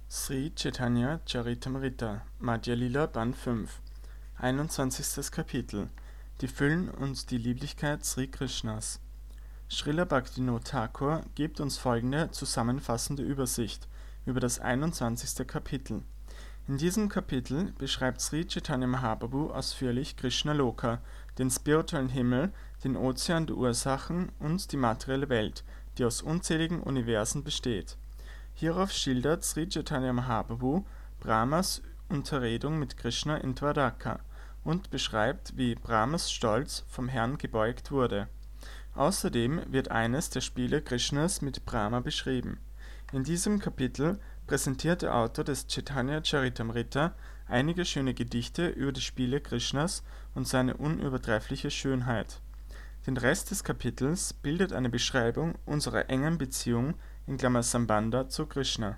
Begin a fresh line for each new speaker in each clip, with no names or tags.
Sri Chaitanya Charitamrita, Madhya Lila, Band 5, 21. Kapitel. Die Füllen und die Lieblichkeit Sri Krishnas. Srila Bhaktivinoda Thakur gibt uns folgende zusammenfassende Übersicht über das 21. Kapitel. In diesem Kapitel beschreibt Sri Chaitanya Mahaprabhu ausführlich Krishna Loka, den spirituellen Himmel, den Ozean der Ursachen und die materielle Welt, die aus unzähligen Universen besteht. Hierauf schildert Sri Chaitanya Mahaprabhu Brahmas Unterredung mit Krishna in Dwaraka und beschreibt, wie Brahmas Stolz vom Herrn gebeugt wurde. Außerdem wird eines der Spiele Krishnas mit Brahma beschrieben. In diesem Kapitel präsentiert der Autor des Chaitanya Charitamrita einige schöne Gedichte über die Spiele Krishnas und seine unübertreffliche Schönheit. Den Rest des Kapitels bildet eine Beschreibung unserer engen Beziehung (Sambandha) zu Krishna.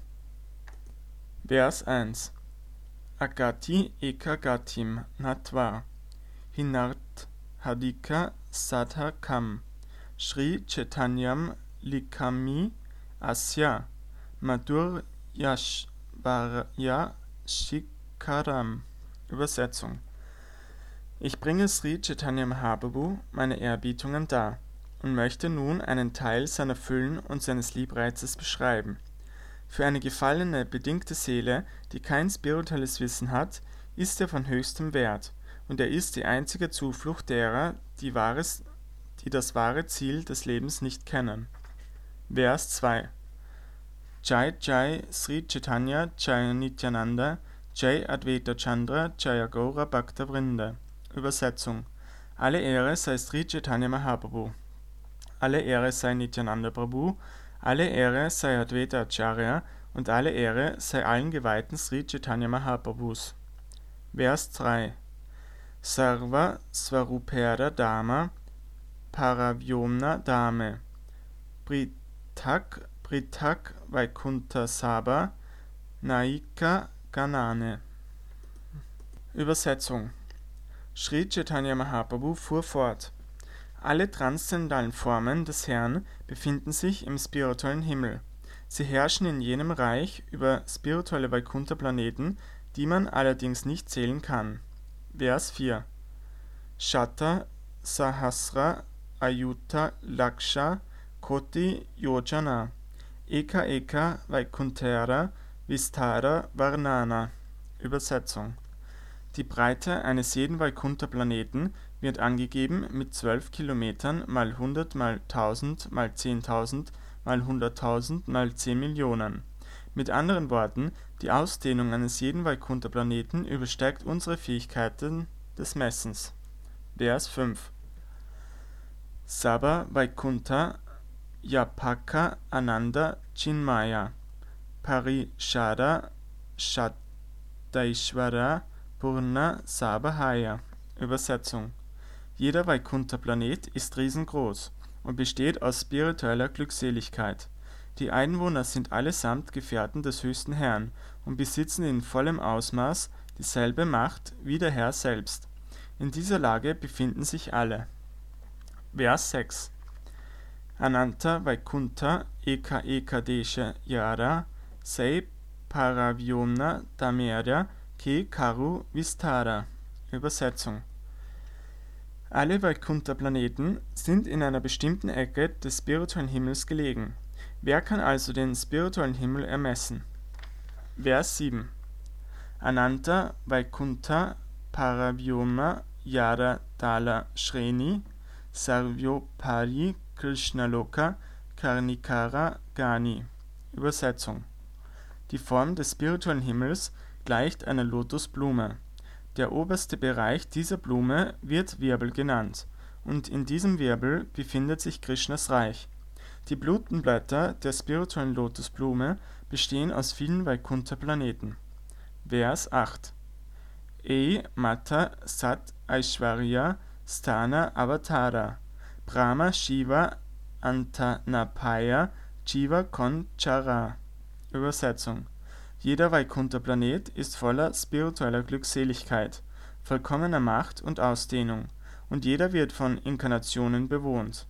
Vers 1 Agati eka gatim natva hinart hadika sadha kam Sri Chaitanyam likami asya madur yashvarya shikaram. Übersetzung: Ich bringe Sri Chaitanya Mahaprabhu meine Ehrbietungen dar und möchte nun einen Teil seiner Füllen und seines Liebreizes beschreiben. Für eine gefallene, bedingte Seele, die kein spirituelles Wissen hat, ist er von höchstem Wert, und er ist die einzige Zuflucht derer, die das wahre Ziel des Lebens nicht kennen. Vers 2 Jai Jai Sri Chaitanya Jai Nityananda Jai Advaita Chandra Jaya Gaura Bhakta Vrinda. Übersetzung: Alle Ehre sei Sri Chaitanya Mahaprabhu, alle Ehre sei Nityananda Prabhu, alle Ehre sei Advaita Acharya und alle Ehre sei allen Geweihten Sri Chaitanya Mahaprabhus. Vers 3 Sarva Svarupera Dharma Paravyomna Dame Prithak Prithak Vaikuntha Sabha Naika Ganane. Übersetzung: Sri Chaitanya Mahaprabhu fuhr fort: Alle transzendentalen Formen des Herrn befinden sich im spirituellen Himmel. Sie herrschen in jenem Reich über spirituelle Vaikuntha-Planeten, die man allerdings nicht zählen kann. Vers 4 Shata Sahasra Ayuta Laksha Koti Yojana Eka Eka Vaikuntera Vistara Varnana. Übersetzung: Die Breite eines jeden Vaikuntha-Planeten wird angegeben mit 12 Kilometern mal 100 mal 1000 mal 10.000 mal 100.000 mal 10 Millionen. Mit anderen Worten, die Ausdehnung eines jeden Vaikuntha-Planeten übersteigt unsere Fähigkeiten des Messens. Vers 5 Sabha Vaikuntha Yapaka Ananda Chinmaya Parishada Shadaishvara Purna Sabhaya. Übersetzung: Jeder Vaikuntha-Planet ist riesengroß und besteht aus spiritueller Glückseligkeit. Die Einwohner sind allesamt Gefährten des höchsten Herrn und besitzen in vollem Ausmaß dieselbe Macht wie der Herr selbst. In dieser Lage befinden sich alle. Vers 6 Ananta Vaikuntha Eka Eka Desha Yara Sei Paravyomna Damerya Ke Karu Vistara. Übersetzung: Alle Vaikuntha-Planeten sind in einer bestimmten Ecke des spirituellen Himmels gelegen. Wer kann also den spirituellen Himmel ermessen? Vers 7 Ananta Vaikuntha Paravyoma Yara Dala Shreni Sarvyopari Krishnaloka Karnikara Gani. Übersetzung: Die Form des spirituellen Himmels gleicht einer Lotusblume. Der oberste Bereich dieser Blume wird Wirbel genannt, und in diesem Wirbel befindet sich Krishnas Reich. Die Blütenblätter der spirituellen Lotusblume bestehen aus vielen Vaikuntha-Planeten. Vers 8 E Mata Sat Aishwarya Sthana Avatara Brahma Shiva Antanapaya Jiva Konchara. Übersetzung: Jeder Vaikuntha-Planet ist voller spiritueller Glückseligkeit, vollkommener Macht und Ausdehnung, und jeder wird von Inkarnationen bewohnt.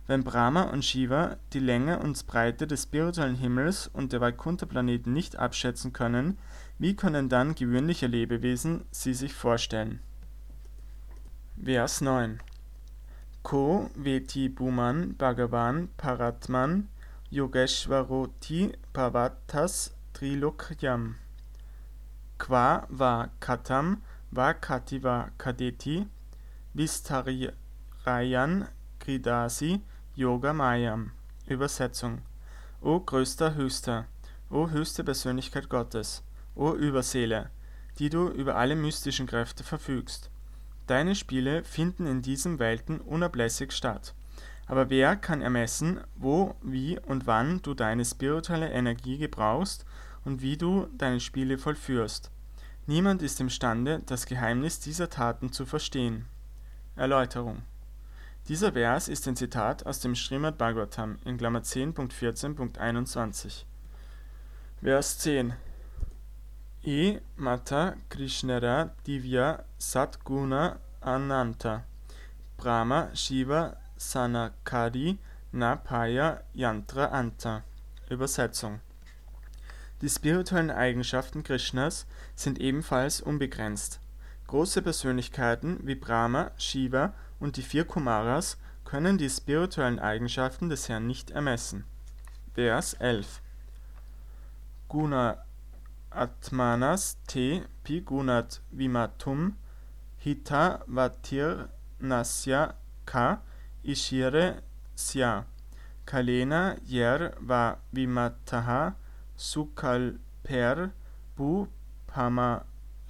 Wenn Brahma und Shiva die Länge und Breite des spirituellen Himmels und der Vaikuntha-Planeten nicht abschätzen können, wie können dann gewöhnliche Lebewesen sie sich vorstellen? Vers 9. Ko veti bhuman bhagavan paratman yogeshvaroti bhavatas trilokyam. Qua va katam va kati va kadeti vistarayan gridasi yoga mayam. Übersetzung: O größter, höchster, o höchste Persönlichkeit Gottes, o Überseele, die du über alle mystischen Kräfte verfügst. Deine Spiele finden in diesen Welten unablässig statt. Aber wer kann ermessen, wo, wie und wann du deine spirituelle Energie gebrauchst und wie du deine Spiele vollführst? Niemand ist imstande, das Geheimnis dieser Taten zu verstehen. Erläuterung: Dieser Vers ist ein Zitat aus dem Srimad Bhagavatam in Klammer 10.14.21. Vers 10. E Mata Krishnara Divya Satguna Ananta Brahma Shiva Sanakari Napaya Yantra Anta. Übersetzung: Die spirituellen Eigenschaften Krishnas sind ebenfalls unbegrenzt. Große Persönlichkeiten wie Brahma, Shiva und die 4 Kumaras können die spirituellen Eigenschaften des Herrn nicht ermessen. Vers 11. Guna Atmanas te pi gunat vimatum hita vatir nasya ka ishire sya kalena yer va vimataha sukalper bu pama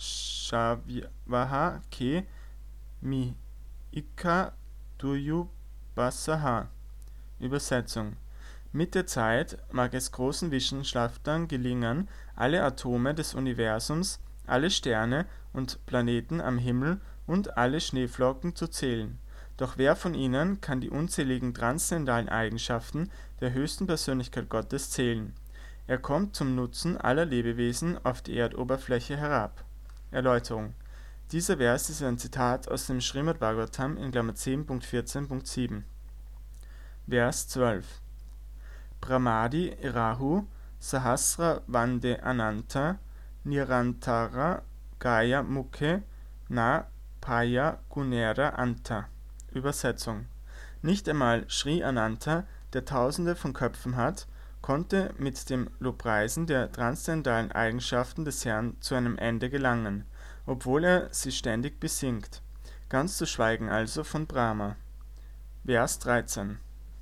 shavvaha ke mi ikka duyu basaha. Übersetzung: Mit der Zeit mag es großen Wissenschaftlern gelingen, alle Atome des Universums, alle Sterne und Planeten am Himmel und alle Schneeflocken zu zählen. Doch wer von ihnen kann die unzähligen transzendentalen Eigenschaften der höchsten Persönlichkeit Gottes zählen? Er kommt zum Nutzen aller Lebewesen auf die Erdoberfläche herab. Erläuterung: Dieser Vers ist ein Zitat aus dem Srimad Bhagavatam in Klammer 10.14.7. Vers 12. Brahmadi Rahu Sahasra Vande Ananta Nirantara Gaya Mukhe Na Paya Gunera Anta. Übersetzung: Nicht einmal Sri Ananta, der Tausende von Köpfen hat, konnte mit dem Lobpreisen der transzendentalen Eigenschaften des Herrn zu einem Ende gelangen, obwohl er sie ständig besingt. Ganz zu schweigen also von Brahma. Vers 13.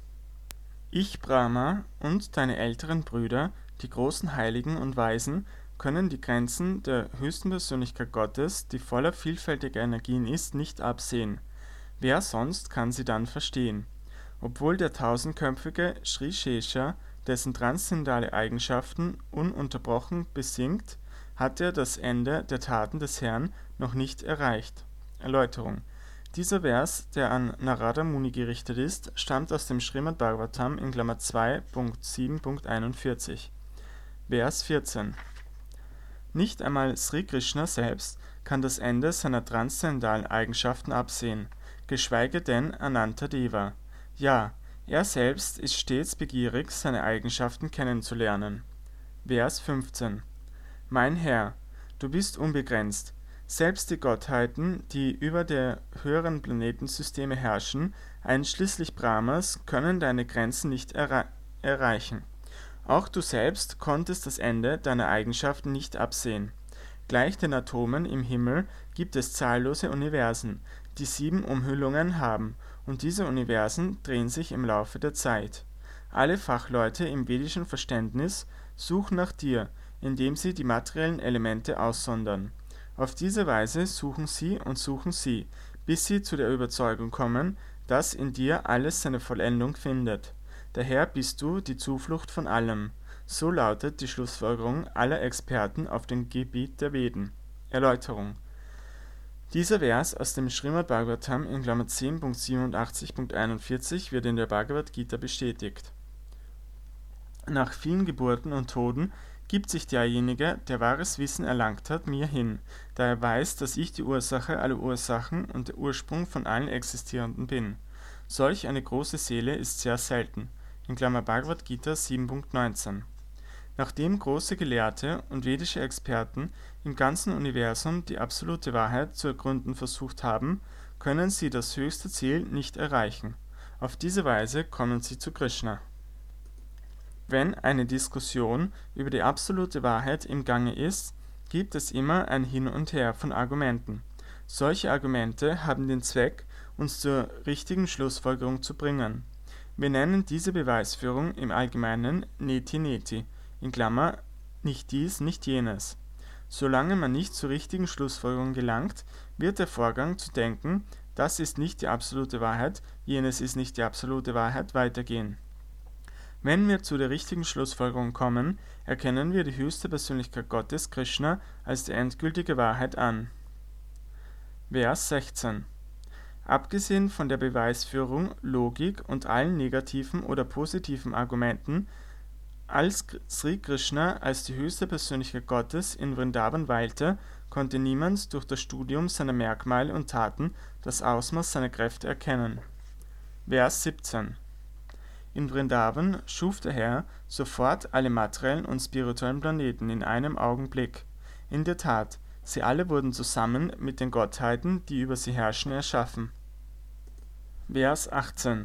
Ich, Brahma, und deine älteren Brüder, die großen Heiligen und Weisen, können die Grenzen der höchsten Persönlichkeit Gottes, die voller vielfältiger Energien ist, nicht absehen. Wer sonst kann sie dann verstehen? Obwohl der tausendköpfige Sri Shesha dessen transzendentale Eigenschaften ununterbrochen besingt, hat er das Ende der Taten des Herrn noch nicht erreicht. Erläuterung: Dieser Vers, der an Narada Muni gerichtet ist, stammt aus dem Srimad Bhagavatam in Klammer 2.7.41. Vers 14. Nicht einmal Sri Krishna selbst kann das Ende seiner transzendentalen Eigenschaften absehen, geschweige denn Anantadeva. Ja, er selbst ist stets begierig, seine Eigenschaften kennenzulernen. Vers 15. Mein Herr, du bist unbegrenzt. Selbst die Gottheiten, die über der höheren Planetensysteme herrschen, einschließlich Brahmas, können deine Grenzen nicht erreichen. Auch du selbst konntest das Ende deiner Eigenschaften nicht absehen. Gleich den Atomen im Himmel gibt es zahllose Universen, die 7 Umhüllungen haben, und diese Universen drehen sich im Laufe der Zeit. Alle Fachleute im vedischen Verständnis suchen nach dir, indem sie die materiellen Elemente aussondern. Auf diese Weise suchen sie, bis sie zu der Überzeugung kommen, dass in dir alles seine Vollendung findet. Daher bist du die Zuflucht von allem. So lautet die Schlussfolgerung aller Experten auf dem Gebiet der Veden. Erläuterung: Dieser Vers aus dem Srimad Bhagavatam in Klammer 10.87.41 wird in der Bhagavad Gita bestätigt. Nach vielen Geburten und Toden gibt sich derjenige, der wahres Wissen erlangt hat, mir hin, da er weiß, dass ich die Ursache aller Ursachen und der Ursprung von allen Existierenden bin. Solch eine große Seele ist sehr selten. (Bhagavad Gita 7.19). Nachdem große Gelehrte und vedische Experten im ganzen Universum die absolute Wahrheit zu ergründen versucht haben, können sie das höchste Ziel nicht erreichen. Auf diese Weise kommen sie zu Krishna. Wenn eine Diskussion über die absolute Wahrheit im Gange ist, gibt es immer ein Hin und Her von Argumenten. Solche Argumente haben den Zweck, uns zur richtigen Schlussfolgerung zu bringen. Wir nennen diese Beweisführung im Allgemeinen Neti Neti (nicht dies, nicht jenes). Solange man nicht zur richtigen Schlussfolgerung gelangt, wird der Vorgang zu denken, das ist nicht die absolute Wahrheit, jenes ist nicht die absolute Wahrheit, weitergehen. Wenn wir zu der richtigen Schlussfolgerung kommen, erkennen wir die höchste Persönlichkeit Gottes, Krishna, als die endgültige Wahrheit an. Vers 16. Abgesehen von der Beweisführung, Logik und allen negativen oder positiven Argumenten, als Sri Krishna als die höchste Persönlichkeit Gottes in Vrindavan weilte, konnte niemand durch das Studium seiner Merkmale und Taten das Ausmaß seiner Kräfte erkennen. Vers 17. In Vrindavan schuf der Herr sofort alle materiellen und spirituellen Planeten in einem Augenblick. In der Tat, sie alle wurden zusammen mit den Gottheiten, die über sie herrschen, erschaffen. Vers 18.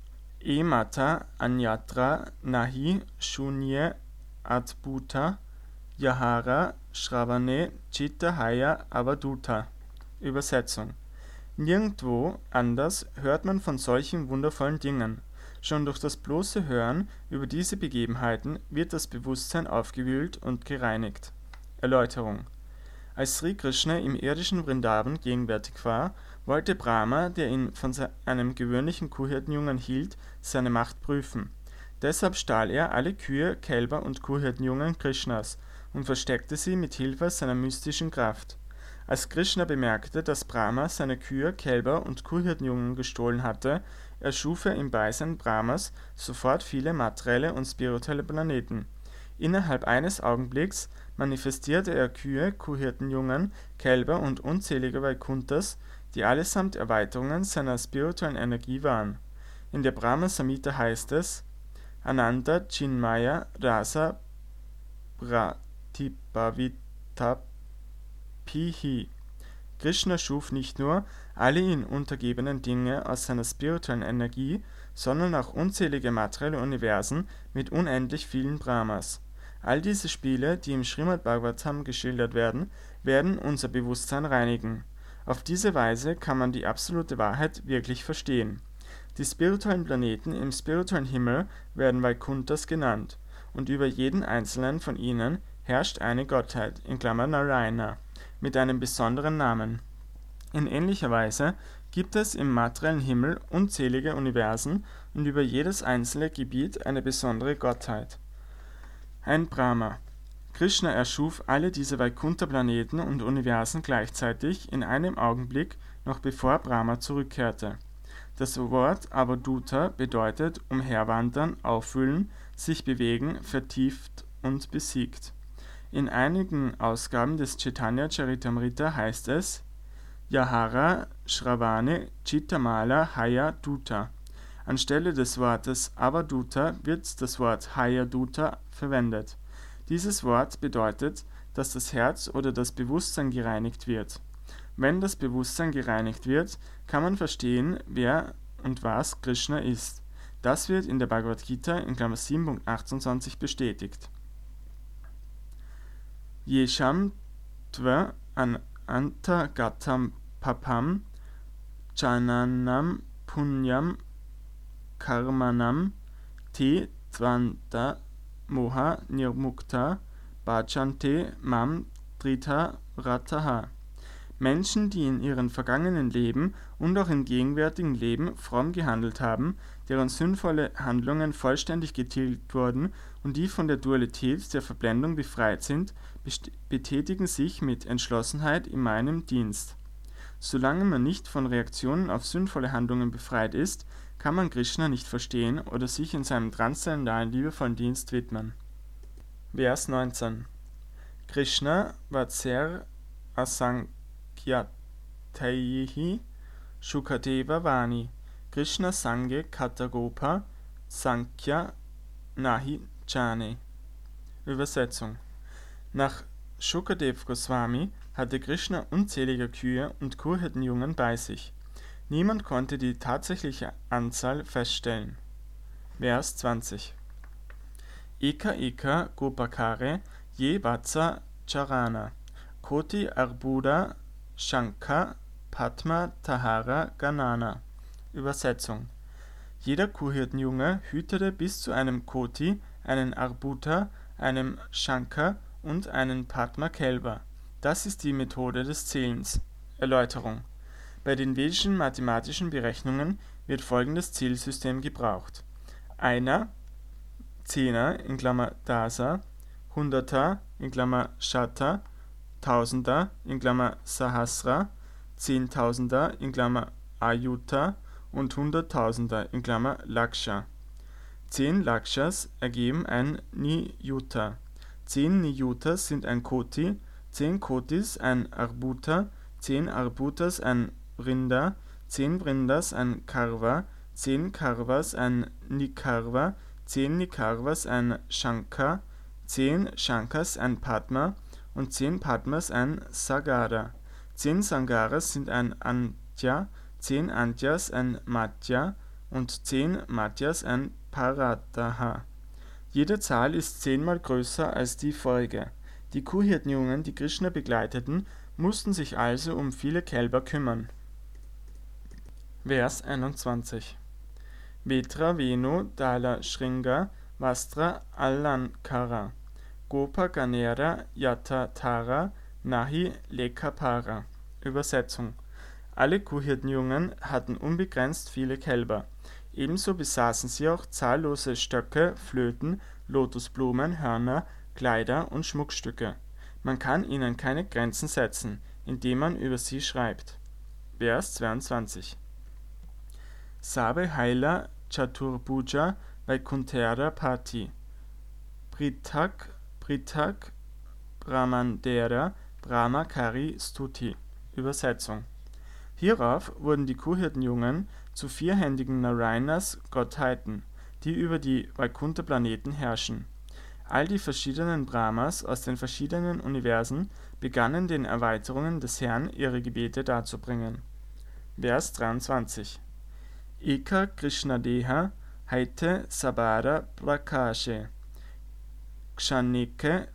Mata anyatra nahi shunye adbhuta yahara shravane chitta haya avaduta. Übersetzung: Nirgendwo anders hört man von solchen wundervollen Dingen. Schon durch das bloße Hören über diese Begebenheiten wird das Bewusstsein aufgewühlt und gereinigt. Erläuterung: Als Sri Krishna im irdischen Vrindavan gegenwärtig war, wollte Brahma, der ihn von einem gewöhnlichen Kuhhirtenjungen hielt, seine Macht prüfen. Deshalb stahl er alle Kühe, Kälber und Kuhhirtenjungen Krishnas und versteckte sie mit Hilfe seiner mystischen Kraft. Als Krishna bemerkte, dass Brahma seine Kühe, Kälber und Kuhhirtenjungen gestohlen hatte, erschuf er im Beisein Brahmas sofort viele materielle und spirituelle Planeten. Innerhalb eines Augenblicks manifestierte er Kühe, Kuhhirtenjungen, Kälber und unzählige Vaikunthas, die allesamt Erweiterungen seiner spirituellen Energie waren. In der Brahma Samhita heißt es: Ananta Chinmaya Rasa Pratibhavitapihi. Krishna schuf nicht nur alle ihm untergebenen Dinge aus seiner spirituellen Energie, sondern auch unzählige materielle Universen mit unendlich vielen Brahmas. All diese Spiele, die im Srimad Bhagavatam geschildert werden, werden unser Bewusstsein reinigen. Auf diese Weise kann man die absolute Wahrheit wirklich verstehen. Die spirituellen Planeten im spirituellen Himmel werden Vaikunthas genannt, und über jeden einzelnen von ihnen herrscht eine Gottheit (Narayana) mit einem besonderen Namen. In ähnlicher Weise gibt es im materiellen Himmel unzählige Universen und über jedes einzelne Gebiet eine besondere Gottheit. Ein Brahma. Krishna erschuf alle diese Vaikuntha-Planeten und Universen gleichzeitig in einem Augenblick, noch bevor Brahma zurückkehrte. Das Wort Avaduta bedeutet umherwandern, aufwühlen, sich bewegen, vertieft und besiegt. In einigen Ausgaben des Chaitanya Charitamrita heißt es: Yahara Shravane Chittamala Haya Duta. Anstelle des Wortes Avaduta wird das Wort Haya Duta verwendet. Dieses Wort bedeutet, dass das Herz oder das Bewusstsein gereinigt wird. Wenn das Bewusstsein gereinigt wird, kann man verstehen, wer und was Krishna ist. Das wird in der Bhagavad Gita in 7.28 bestätigt. Yesham tva antagatam papam chananam punyam karmanam te tvanta moha nirmukta bhajante mam drita rataha. Menschen, die in ihrem vergangenen Leben und auch im gegenwärtigen Leben fromm gehandelt haben, deren sündvolle Handlungen vollständig getilgt wurden und die von der Dualität der Verblendung befreit sind, betätigen sich mit Entschlossenheit in meinem Dienst. Solange man nicht von Reaktionen auf sündvolle Handlungen befreit ist, kann man Krishna nicht verstehen oder sich in seinem transzendentalen liebevollen Dienst widmen. Vers 19. Krishna Vatser Asankhyatehi Shukadeva Vani. Krishna Sange Katagopa Sankhya Nahi Jane. Übersetzung: Nach Shukadev Goswami hatte Krishna unzählige Kühe und Kuhhirtenjungen bei sich. Niemand konnte die tatsächliche Anzahl feststellen. Vers 20. Eka Eka Gopakare Ye Vatsa Charana Koti Arbuda Shankha Padma Tahara Ganana. Übersetzung: Jeder Kuhhirtenjunge hütete bis zu einem Koti, einen Arbuta, einem Shankha und einen Padma Kälber. Das ist die Methode des Zählens. Erläuterung: Bei den vedischen mathematischen Berechnungen wird folgendes Zählsystem gebraucht: Einer, Zehner (Dasa), Hunderter (Shata), Tausender (Sahasra), Zehntausender Ayuta und Hunderttausender Laksha. 10 Lakshas ergeben ein Niyuta. 10 Niyutas sind ein Koti, 10 Kotis ein Arbuta, 10 Arbutas ein Vrinda, 10 Vrindas ein Karva, 10 Karvas ein Nikarva, 10 Nikarvas ein Shankha, 10 Shankas ein Padma und 10 Padmas ein Sagara. 10 Sangaras sind ein Antya, 10 Antyas ein Madhya und 10 Madhyas ein Parataha. Jede Zahl ist 10-mal größer als die vorige. Die Kuhhirtenjungen, die Krishna begleiteten, mussten sich also um viele Kälber kümmern. Vers 21. Vetra Venu Dala Shringa Vastra Alankara Gopa Ganera Yata Tara Nahi Lekapara. Übersetzung: Alle Kuhhirtenjungen hatten unbegrenzt viele Kälber. Ebenso besaßen sie auch zahllose Stöcke, Flöten, Lotusblumen, Hörner, Kleider und Schmuckstücke. Man kann ihnen keine Grenzen setzen, indem man über sie schreibt. Vers 22. Sabe Haila Chaturbuja Vaikuntera Pati Prithak Brahmandera Brahmakari Stuti. Übersetzung: Hierauf wurden die Kuhhirtenjungen zu vierhändigen Narayanas, Gottheiten, die über die Vaikuntha-Planeten herrschen. All die verschiedenen Brahmas aus den verschiedenen Universen begannen den Erweiterungen des Herrn ihre Gebete darzubringen. Vers 23. Eka Krishnadeha Haite Sabara Prakashe Kshanike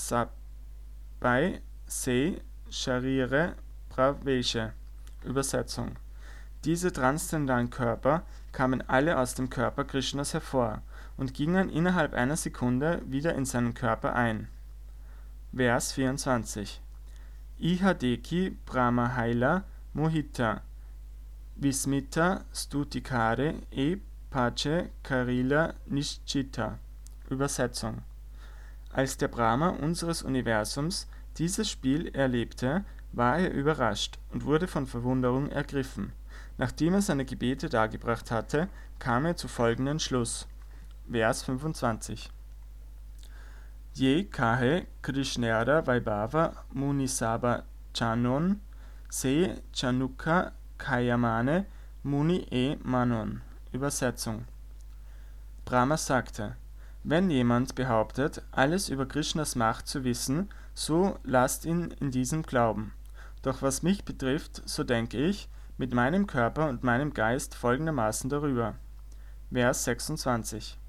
Sabai Se Sharire Praveshe. Übersetzung: Diese transzendentalen Körper kamen alle aus dem Körper Krishnas hervor und gingen innerhalb einer Sekunde wieder in seinen Körper ein. Vers 24. Ihadeki Brahmahaila Mohita Vismita Stutikare e Pace Karila Nishchita. Übersetzung: Als der Brahma unseres Universums dieses Spiel erlebte, war er überrascht und wurde von Verwunderung ergriffen. Nachdem er seine Gebete dargebracht hatte, kam er zu folgendem Schluss. Vers 25. Je kahe Krishnera Vaibhava Munisaba Chanon Se Chanuka Kayamane Muni e Manon. Übersetzung: Brahma sagte: Wenn jemand behauptet, alles über Krishnas Macht zu wissen, so lasst ihn in diesem glauben. Doch was mich betrifft, so denke ich mit meinem Körper und meinem Geist folgendermaßen darüber. Vers 26.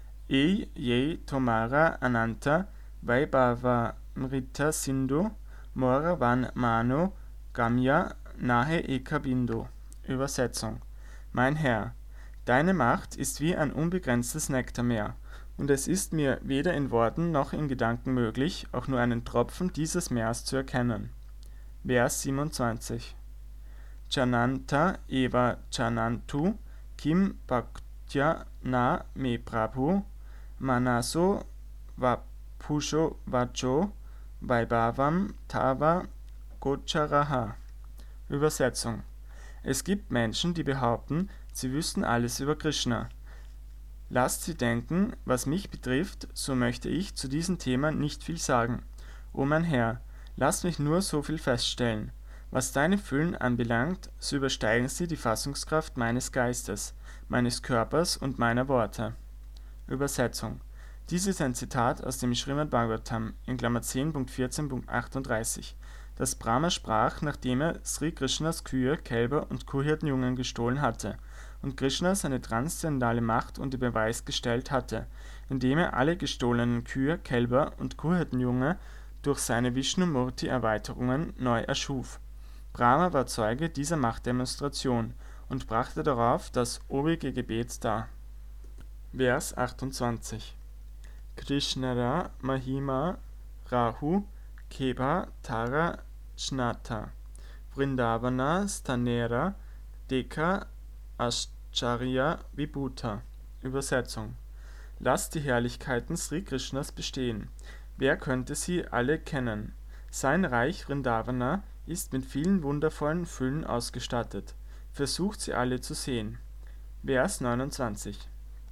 Je Tomara Ananta Vaibhava Mrita Sindhu Mora Van Mano Gamya Nahe Ekabindu. Übersetzung: Mein Herr, deine Macht ist wie ein unbegrenztes Nektarmeer, und es ist mir weder in Worten noch in Gedanken möglich, auch nur einen Tropfen dieses Meers zu erkennen. Vers 27. Chananta eva chanantu kim bhaktya na me prabhu manaso vapusho vajo vaibhavam tava gocharaha. Übersetzung: Es gibt Menschen, die behaupten, sie wüssten alles über Krishna. Lasst sie denken, was mich betrifft, so möchte ich zu diesem Thema nicht viel sagen. O mein Herr, lass mich nur so viel feststellen. Was deine Füllen anbelangt, so übersteigen sie die Fassungskraft meines Geistes, meines Körpers und meiner Worte. Übersetzung. Dies ist ein Zitat aus dem Srimad Bhagavatam in Klammer 10.14.38, das Brahma sprach, nachdem er Sri Krishnas Kühe, Kälber und Kuhhirtenjungen gestohlen hatte und Krishna seine transzendentale Macht unter Beweis gestellt hatte, indem er alle gestohlenen Kühe, Kälber und Kuhhirtenjunge durch seine Vishnu-Murti-Erweiterungen neu erschuf. Brahma war Zeuge dieser Machtdemonstration und brachte darauf das obige Gebet dar. Vers 28. Krishnara Mahima Rahu Keba Tara Jnata Vrindavana Stanera Deka Ascharya Vibhuta. Übersetzung. Lasst die Herrlichkeiten Sri Krishnas bestehen. Wer könnte sie alle kennen? Sein Reich Vrindavana ist mit vielen wundervollen Füllen ausgestattet. Versucht sie alle zu sehen. Vers 29.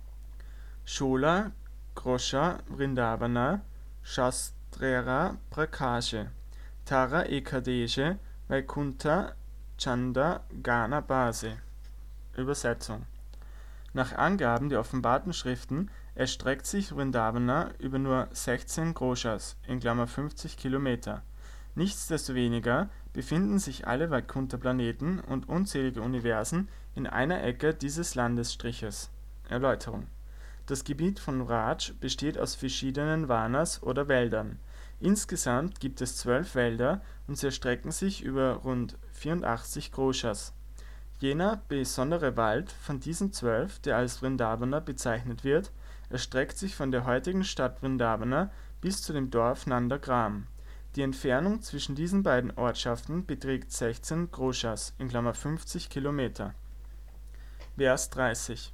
Shola Grosha Vrindavana Shastrera Prakashe Tara Ekadeshe Vaikuntha Chanda Gana Base. Übersetzung. Nach Angaben der offenbarten Schriften erstreckt sich Vrindavana über nur 16 Groshas in Klammer 50 Kilometer. Nichtsdestoweniger befinden sich alle Vaikuntha-Planeten und unzählige Universen in einer Ecke dieses Landesstriches. Erläuterung. Das Gebiet von Vraj besteht aus verschiedenen Vanas oder Wäldern. Insgesamt gibt es 12 Wälder und sie erstrecken sich über rund 84 Groshas. Jener besondere Wald von diesen 12, der als Vrindavana bezeichnet wird, erstreckt sich von der heutigen Stadt Vrindavana bis zu dem Dorf Nandagram. Die Entfernung zwischen diesen beiden Ortschaften beträgt 16 Groshas in Klammer 50 Kilometer. Vers 30.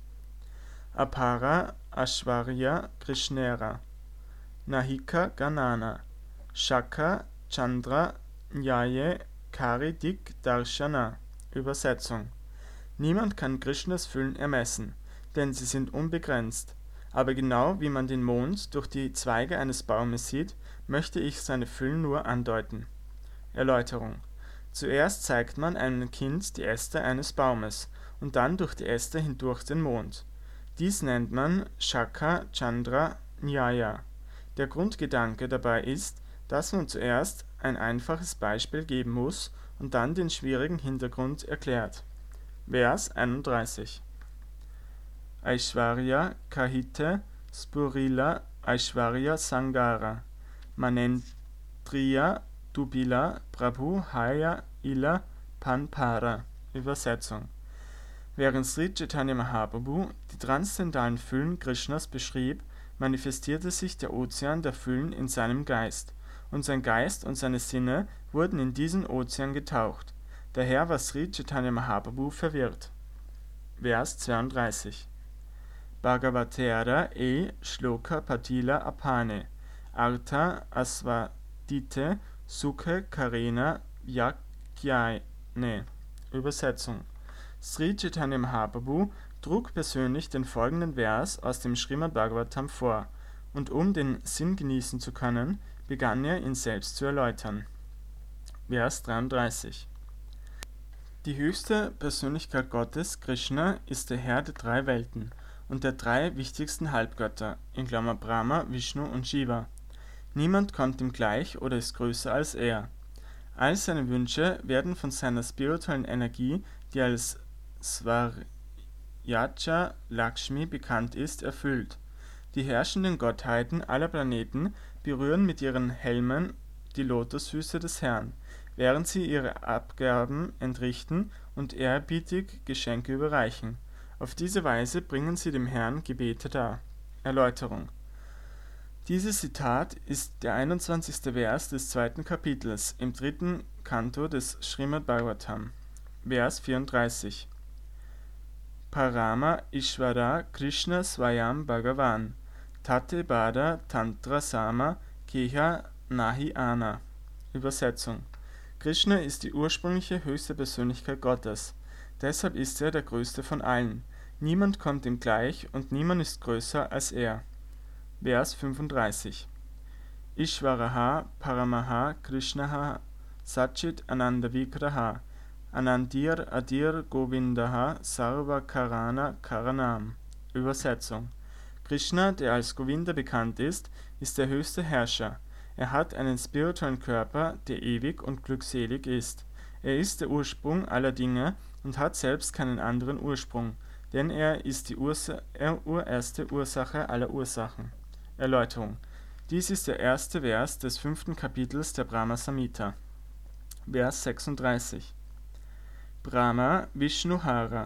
Apara Aishwarya Krishnera Nahika Ganana Shaka Chandra Nyaye Kari Dik Darshana. Übersetzung. Niemand kann Krishnas Füllen ermessen, denn sie sind unbegrenzt. Aber genau wie man den Mond durch die Zweige eines Baumes sieht, möchte ich seine Füllen nur andeuten. Erläuterung. Zuerst zeigt man einem Kind die Äste eines Baumes und dann durch die Äste hindurch den Mond. Dies nennt man Shaka Chandra Nyaya. Der Grundgedanke dabei ist, dass man zuerst ein einfaches Beispiel geben muss und dann den schwierigen Hintergrund erklärt. Vers 31. Aishwarya Kahite Spurila Aishwarya Sangara Manendriya Dubila Prabhu Haya Ila Panpara. Übersetzung. Während Sri Chaitanya Mahaprabhu die transzendentalen Füllen Krishnas beschrieb, manifestierte sich der Ozean der Füllen in seinem Geist, und sein Geist und seine Sinne wurden in diesen Ozean getaucht. Daher war Sri Chaitanya Mahaprabhu verwirrt. Vers 32. Bhagavatera Shloka Patila Apane Artha Asvadite Sukhe Karena Vyakyane. Übersetzung. Sri Chaitanya Mahaprabhu trug persönlich den folgenden Vers aus dem Srimad Bhagavatam vor, und um den Sinn genießen zu können, begann er ihn selbst zu erläutern. Vers 33. Die höchste Persönlichkeit Gottes, Krishna, ist der Herr der drei Welten und der drei wichtigsten Halbgötter, in Klammer Brahma, Vishnu und Shiva. Niemand kommt ihm gleich oder ist größer als er. All seine Wünsche werden von seiner spirituellen Energie, die als Svaryaja Lakshmi bekannt ist, erfüllt. Die herrschenden Gottheiten aller Planeten berühren mit ihren Helmen die Lotusfüße des Herrn, während sie ihre Abgaben entrichten und ehrerbietig Geschenke überreichen. Auf diese Weise bringen sie dem Herrn Gebete dar. Erläuterung. Dieses Zitat ist der 21. Vers des 2. Kapitels im 3. Kanto des Srimad Bhagavatam. Vers 34. Parama Ishvara Krishna Swayam Bhagavan Tate Bada Tantra Sama Keha Nahi Ana. Übersetzung. Krishna ist die ursprüngliche höchste Persönlichkeit Gottes. Deshalb ist er der größte von allen. Niemand kommt ihm gleich und niemand ist größer als er. Vers 35. Ishvaraha Paramaha Krishnaha Satchit Ananda Vigraha, Anandir Adir Govindaha Sarva Karana Karanam. Übersetzung: Krishna, der als Govinda bekannt ist der höchste Herrscher. Er hat einen spirituellen Körper, der ewig und glückselig ist. Er ist der Ursprung aller Dinge und hat selbst keinen anderen Ursprung, denn er ist die urerste Ursache aller Ursachen. Erläuterung: Dies ist der erste Vers des 5. Kapitels der Brahma Samhita. Vers 36: Brahma Vishnuhara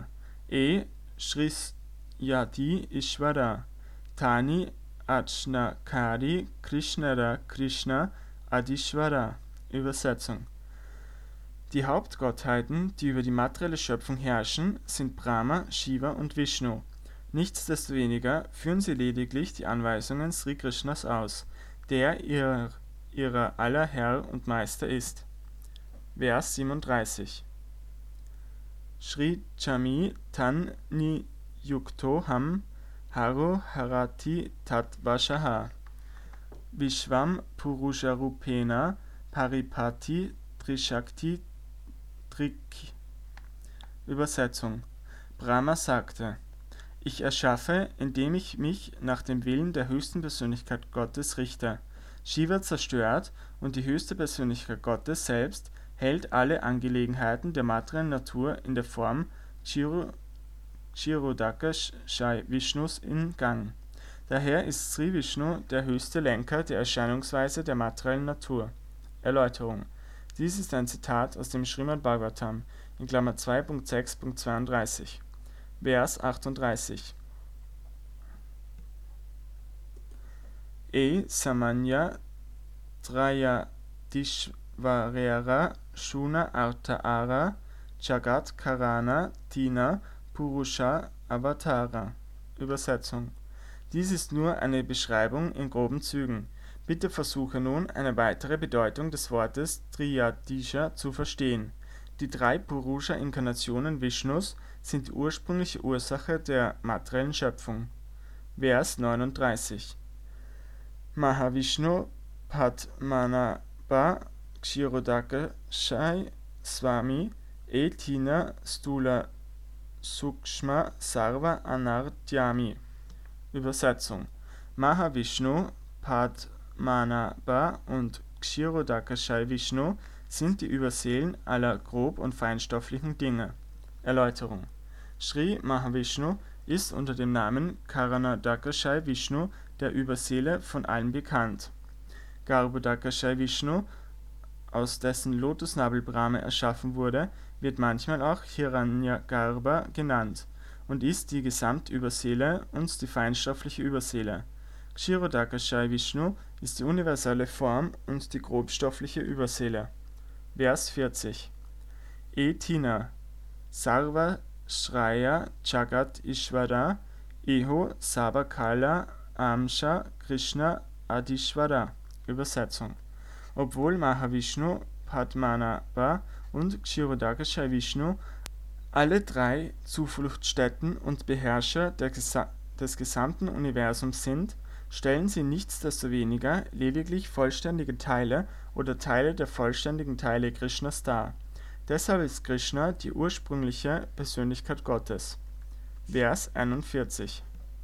Shrisyati Ishvara Tani Achnakari Krishnara Krishna Adishvara. Übersetzung: Die Hauptgottheiten, die über die materielle Schöpfung herrschen, sind Brahma, Shiva und Vishnu. Nichtsdestoweniger führen sie lediglich die Anweisungen Sri Krishnas aus, der ihrer aller Herr und Meister ist. Vers 37: Shri Chami Tan Niyukto Ham Haro Harati Tat Vashaha Vishvam Purusharupena Paripati Trishakti Trik. Übersetzung: Brahma sagte: Ich erschaffe, indem ich mich nach dem Willen der höchsten Persönlichkeit Gottes richte. Shiva zerstört und die höchste Persönlichkeit Gottes selbst hält alle Angelegenheiten der materiellen Natur in der Form Kshirodakashayi Vishnus in Gang. Daher ist Sri Vishnu der höchste Lenker der Erscheinungsweise der materiellen Natur. Erläuterung: Dies ist ein Zitat aus dem Srimad Bhagavatam, in Klammer 2.6.32. Vers 38: Samanya Traya Dishvarera Shuna Artaara Jagat Karana Tina Purusha Avatara. Übersetzung: Dies ist nur eine Beschreibung in groben Zügen. Bitte versuche nun, eine weitere Bedeutung des Wortes Triyadisha zu verstehen. Die 3 Purusha-Inkarnationen Vishnus sind die ursprüngliche Ursache der materiellen Schöpfung. Vers 39: Mahavishnu Padmanabha Kshirodakashayi Swami Tina Stula Sukshma Sarva Anartyami. Übersetzung: Mahavishnu, Padmanabha und Kshirodakashayi Vishnu sind die Überseelen aller grob- und feinstofflichen Dinge. Erläuterung: Sri Mahavishnu ist unter dem Namen Karanadakashayi Vishnu, der Überseele, von allen bekannt. Garbhodakashayi Vishnu, aus dessen Lotusnabel Brahma erschaffen wurde, wird manchmal auch Hiranyagarbha genannt und ist die Gesamtüberseele und die feinstoffliche Überseele. Kshirodakashayi Vishnu ist die universelle Form und die grobstoffliche Überseele. Vers 40: Tina Sarva Shraya Jagat Ishvara Eho Sabakala Amsha Krishna Adishvara. Übersetzung: Obwohl Mahavishnu, Padmanabha und Kshirodakashayi Vishnu alle 3 Zufluchtsstätten und Beherrscher des gesamten Universums sind, stellen sie nichtsdestoweniger lediglich vollständige Teile oder Teile der vollständigen Teile Krishnas dar. Deshalb ist Krishna die ursprüngliche Persönlichkeit Gottes. Vers 41: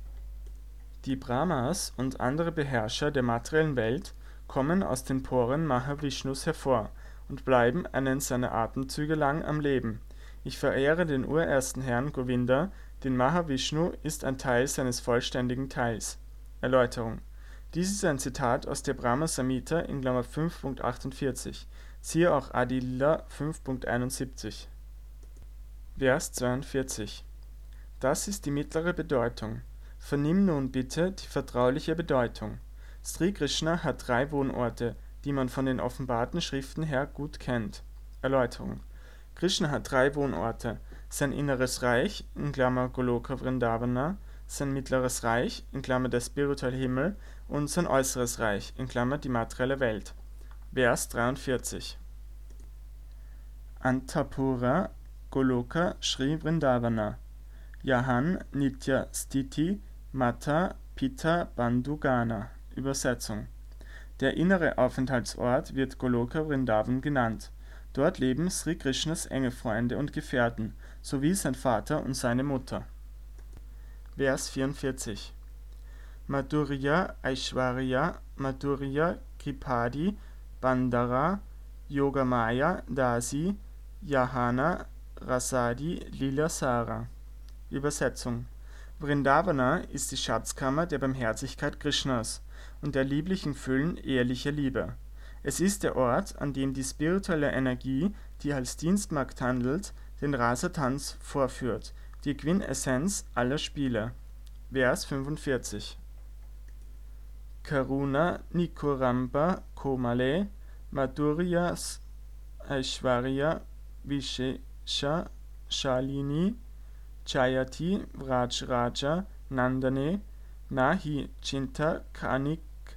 Die Brahmas und andere Beherrscher der materiellen Welt kommen aus den Poren Mahavishnus hervor und bleiben einen seiner Atemzüge lang am Leben. Ich verehre den urersten Herrn Govinda, denn Mahavishnu ist ein Teil seines vollständigen Teils. Erläuterung: Dies ist ein Zitat aus der Brahma Samhita in Klammer 5.48. Siehe auch Adi Lila 5.71. Vers 42: Das ist die mittlere Bedeutung. Vernimm nun bitte die vertrauliche Bedeutung. Sri Krishna hat 3 Wohnorte, die man von den offenbarten Schriften her gut kennt. Erläuterung: Krishna hat 3 Wohnorte: sein inneres Reich in Klammer Goloka Vrindavana, sein mittleres Reich in Klammer der spirituelle Himmel und sein äußeres Reich in Klammer die materielle Welt. Vers 43: Antapura Goloka Shri Vrindavana Yahan Nitya Stiti Mata Pita Bandhugana. Übersetzung: Der innere Aufenthaltsort wird Goloka Vrindavan genannt. Dort leben Sri Krishnas enge Freunde und Gefährten, sowie sein Vater und seine Mutter. Vers 44. Madhurya Aishwarya Madhurya Kripadi Bandara Yogamaya Dasi Yahana Rasadi Lila Sara. Übersetzung: Vrindavana ist die Schatzkammer der Barmherzigkeit Krishnas und der lieblichen Füllen ehrlicher Liebe. Es ist der Ort, an dem die spirituelle Energie, die als Dienstmagd handelt, den Rasatanz vorführt, die Quintessenz aller Spiele. Vers 45. Karuna Nikuramba Komale Madhuryas Aishwarya Vishesha Shalini Jayati Vrajraja Nandane Nahi Chinta Kanik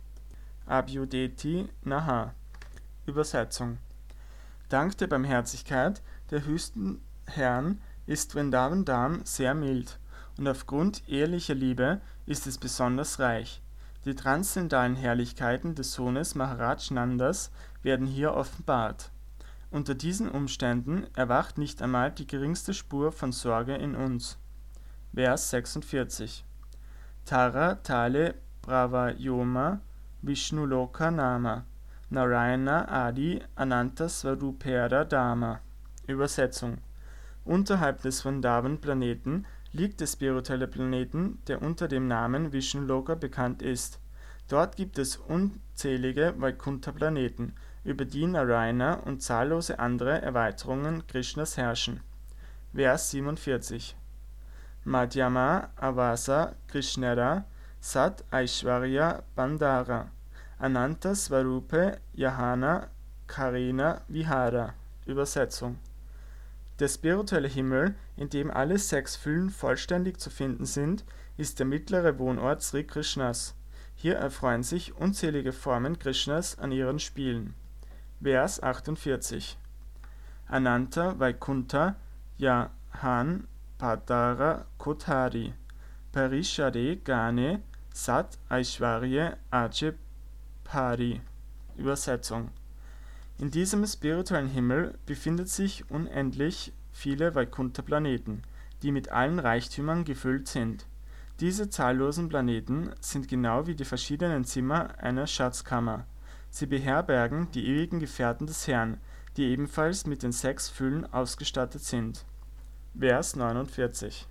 Abhyudeti Naha. Übersetzung: Dank der Barmherzigkeit der höchsten Herrn ist Vrindavan Dham sehr mild, und aufgrund ehrlicher Liebe ist es besonders reich. Die transzendentalen Herrlichkeiten des Sohnes Maharaj Nandas werden hier offenbart. Unter diesen Umständen erwacht nicht einmal die geringste Spur von Sorge in uns. Vers 46. Tara Tale Pravayoma Vishnuloka Nama Narayana Adi Ananta Svarupera Dharma. Übersetzung: Unterhalb des Vrindavan-Planeten liegt der spirituelle Planeten, der unter dem Namen Vishnuloka bekannt ist. Dort gibt es unzählige Vaikuntha-Planeten, über die Narayana und zahllose andere Erweiterungen Krishnas herrschen. Vers 47. Madhyama Avasa Krishnera Sat Aishwarya Bandara Ananta Svarupe Yahana Karina Vihara. Übersetzung: Der spirituelle Himmel, in dem alle 6 Füllen vollständig zu finden sind, ist der mittlere Wohnort Sri Krishnas. Hier erfreuen sich unzählige Formen Krishnas an ihren Spielen. Vers 48. Ananta Vaikuntha Yahan Padara Kothari Parishade Gane Sat Aishwarya Ache Pari. Übersetzung: In diesem spirituellen Himmel befindet sich unendlich viele Vaikuntha-Planeten, die mit allen Reichtümern gefüllt sind. Diese zahllosen Planeten sind genau wie die verschiedenen Zimmer einer Schatzkammer. Sie beherbergen die ewigen Gefährten des Herrn, die ebenfalls mit den 6 Füllen ausgestattet sind. Vers 49.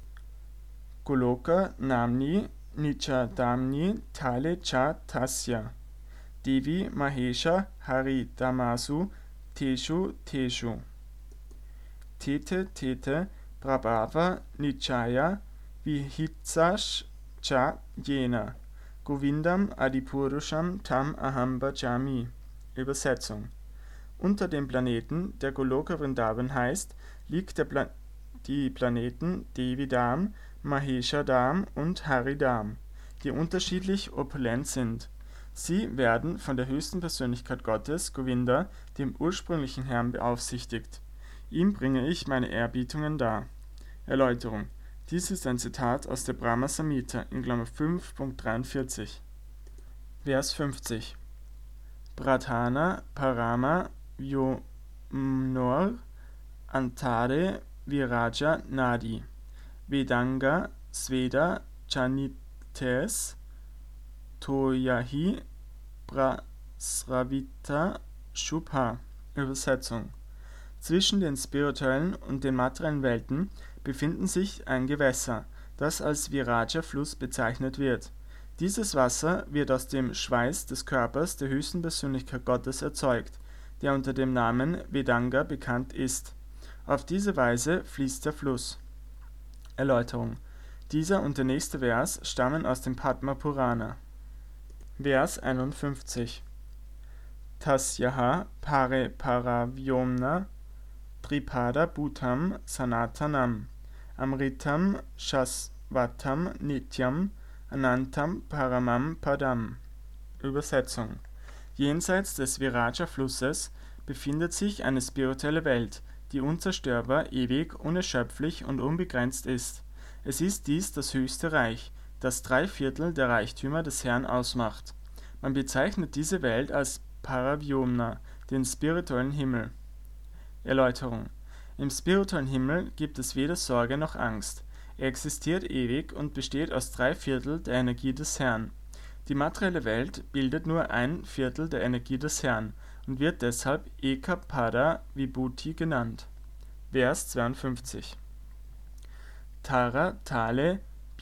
Goloka Namni Nichadamni Tale Cha Tasya Devi Mahesha Hari Damasu Teshu Teshu Tete Tete Prabhava Nichaya Vihitsash Cha Jena Govindam Adipurusham Tam Aham Bhajami. Übersetzung: Unter dem Planeten, der Goloka Vrindavan heißt, liegt die Planeten Devi Dham, Mahesha Dham und Hari Dham, die unterschiedlich opulent sind. Sie werden von der höchsten Persönlichkeit Gottes, Govinda, dem ursprünglichen Herrn, beaufsichtigt. Ihm bringe ich meine Erbietungen dar. Erläuterung: Dies ist ein Zitat aus der Brahma Samhita in Klammer 5.43. Vers 50. Pradhana Parama Vyomnor Antare Viraja Nadi Vedanga Sveda Chanites Toyahi Prasravita Shubha. Übersetzung: Zwischen den spirituellen und den materiellen Welten befinden sich ein Gewässer, das als Viraja-Fluss bezeichnet wird. Dieses Wasser wird aus dem Schweiß des Körpers der höchsten Persönlichkeit Gottes erzeugt, der unter dem Namen Vedanga bekannt ist. Auf diese Weise fließt der Fluss. Erläuterung: Dieser und der nächste Vers stammen aus dem Padma Purana. Vers 51. Tasyaha Pare Paravyomna Tripada Bhutam Sanatanam Amritam Shasvatam Nityam Anantam Paramam Padam. Übersetzung: Jenseits des Viraja-Flusses befindet sich eine spirituelle Welt, die unzerstörbar, ewig, unerschöpflich und unbegrenzt ist. Es ist dies das höchste Reich, das 3/4 der Reichtümer des Herrn ausmacht. Man bezeichnet diese Welt als Paravyomna, den spirituellen Himmel. Erläuterung: Im spirituellen Himmel gibt es weder Sorge noch Angst. Er existiert ewig und besteht aus 3/4 der Energie des Herrn. Die materielle Welt bildet nur 1/4 der Energie des Herrn und wird deshalb Eka Pada Vibhuti genannt. Vers 52. Tara Tale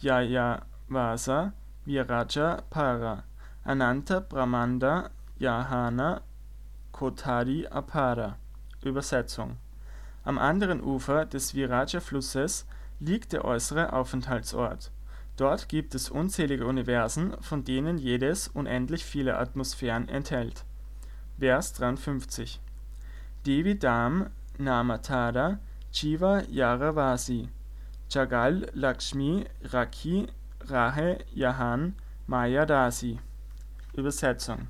Vyayavasa Viraja Para Ananta Brahmanda Yahana Kotari Apara. Übersetzung: Am anderen Ufer des Viraja-Flusses liegt der äußere Aufenthaltsort. Dort gibt es unzählige Universen, von denen jedes unendlich viele Atmosphären enthält. Vers 53. Devi Dham Namatada Jiva Yaravasi Jagal Lakshmi Rakhi Rahe Yahan Mayadasi. Übersetzung: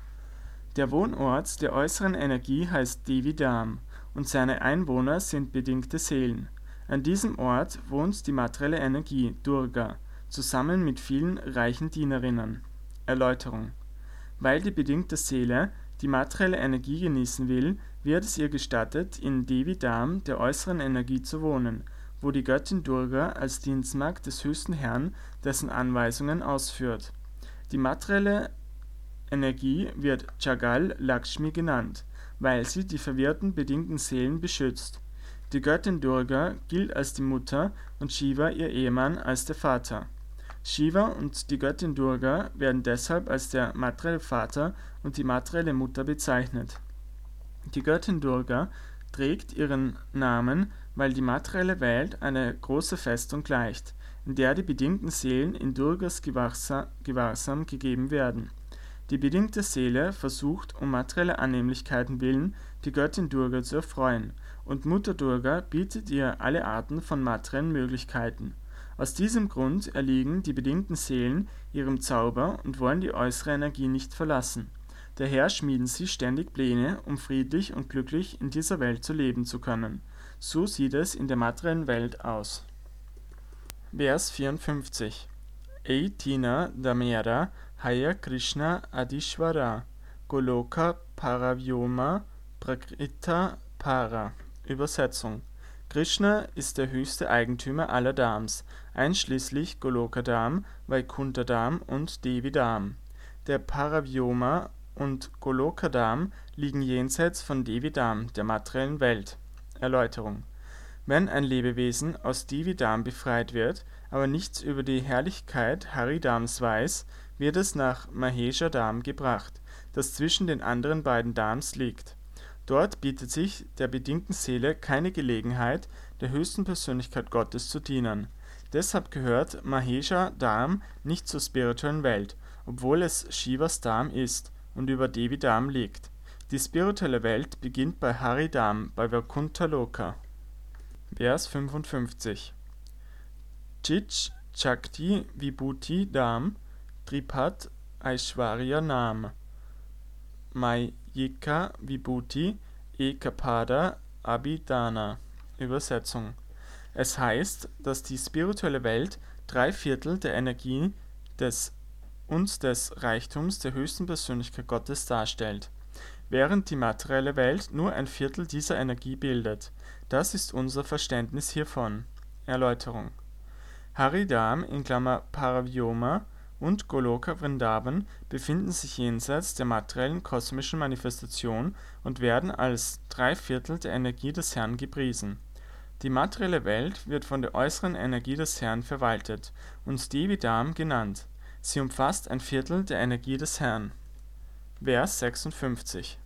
Der Wohnort der äußeren Energie heißt Devi Dham und seine Einwohner sind bedingte Seelen. An diesem Ort wohnt die materielle Energie Durga, zusammen mit vielen reichen Dienerinnen. Erläuterung: Weil die bedingte Seele die materielle Energie genießen will, wird es ihr gestattet, in Devi Dham, der äußeren Energie, zu wohnen, wo die Göttin Durga als Dienstmagd des höchsten Herrn dessen Anweisungen ausführt. Die materielle Energie wird Jagal Lakshmi genannt, weil sie die verwirrten bedingten Seelen beschützt. Die Göttin Durga gilt als die Mutter und Shiva, ihr Ehemann, als der Vater. Shiva und die Göttin Durga werden deshalb als der materielle Vater und die materielle Mutter bezeichnet. Die Göttin Durga trägt ihren Namen, weil die materielle Welt eine große Festung gleicht, in der die bedingten Seelen in Durgas Gewahrsam gegeben werden. Die bedingte Seele versucht um materieller Annehmlichkeiten willen, die Göttin Durga zu erfreuen, und Mutter Durga bietet ihr alle Arten von materiellen Möglichkeiten. Aus diesem Grund erliegen die bedingten Seelen ihrem Zauber und wollen die äußere Energie nicht verlassen. Daher schmieden sie ständig Pläne, um friedlich und glücklich in dieser Welt zu leben zu können. So sieht es in der materiellen Welt aus. Vers 54. Eitina Damera Haya Krishna Adishvara Goloka Paravyoma Prakrita Para. Übersetzung: Krishna ist der höchste Eigentümer aller Dhams, einschließlich Goloka Dham, Vaikuntha Dham und Devi Dham. Der Paravyoma und Goloka Dham liegen jenseits von Devi Dham, der materiellen Welt. Erläuterung: Wenn ein Lebewesen aus Devi Dham befreit wird, aber nichts über die Herrlichkeit Haridhams weiß, wird es nach Mahesha Dham gebracht, das zwischen den anderen beiden Dhams liegt. Dort bietet sich der bedingten Seele keine Gelegenheit, der höchsten Persönlichkeit Gottes zu dienen. Deshalb gehört Mahesha Dham nicht zur spirituellen Welt, obwohl es Shivas Dham ist und über Devi Dham liegt. Die spirituelle Welt beginnt bei Hari Dham, bei Vaikuntha Loka. Vers 55. Chich Chakti Vibhuti Dham Tripat Aishwarya Nam Mayika Vibhuti Ekapada Abhidhana. Übersetzung: Es heißt, dass die spirituelle Welt 3/4 der Energie des Reichtums der höchsten Persönlichkeit Gottes darstellt, während die materielle Welt nur 1/4 dieser Energie bildet. Das ist unser Verständnis hiervon. Erläuterung: Haridham (Paravyoma) und Goloka Vrindavan befinden sich jenseits der materiellen kosmischen Manifestation und werden als 3/4 der Energie des Herrn gepriesen. Die materielle Welt wird von der äußeren Energie des Herrn verwaltet und Devi Dham genannt. Sie umfasst 1/4 der Energie des Herrn. Vers 56.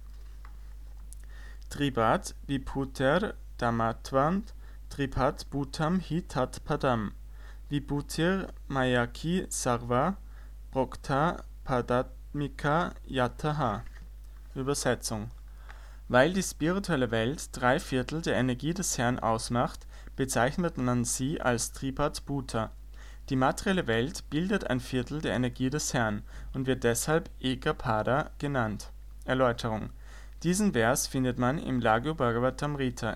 Tripat Vibhuter Dhamatvant Tripat Bhutam Hi Tat Padam Vibhutir Mayaki Sarva Prokta Padatmika Yataha. Übersetzung: Weil die spirituelle Welt 3/4 der Energie des Herrn ausmacht, bezeichnet man sie als Tripat Bhuta. Die materielle Welt bildet 1/4 der Energie des Herrn und wird deshalb Eka Pada genannt. Erläuterung: Diesen Vers findet man im Laghu Bhagavatamrita